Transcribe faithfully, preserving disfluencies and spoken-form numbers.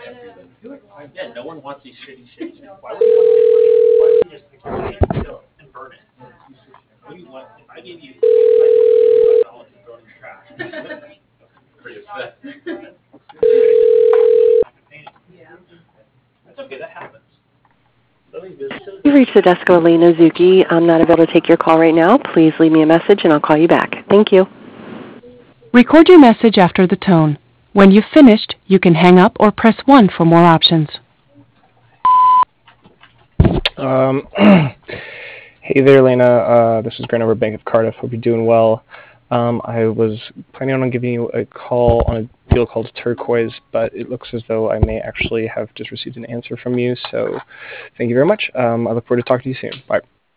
Yeah, no one wants these shitty shitty. Why would you want to make money? Why would you just take your money and burn it? What do you want? If I gave you, if I just gave you five dollars and throw it in the trash, that's pretty upset. That's okay. That happens. You've reached the desk of Elena Zuki. I'm not able to take your call right now. Please leave me a message and I'll call you back. Thank you. Record your message after the tone. When you've finished, you can hang up or press one for more options. Um, hey there, Elena. Uh, this is Grant over Bank of Cardiff. Hope you're doing well. Um, I was planning on giving you a call on a deal called Turquoise, but it looks as though I may actually have just received an answer from you. So thank you very much. Um, I look forward to talking to you soon. Bye.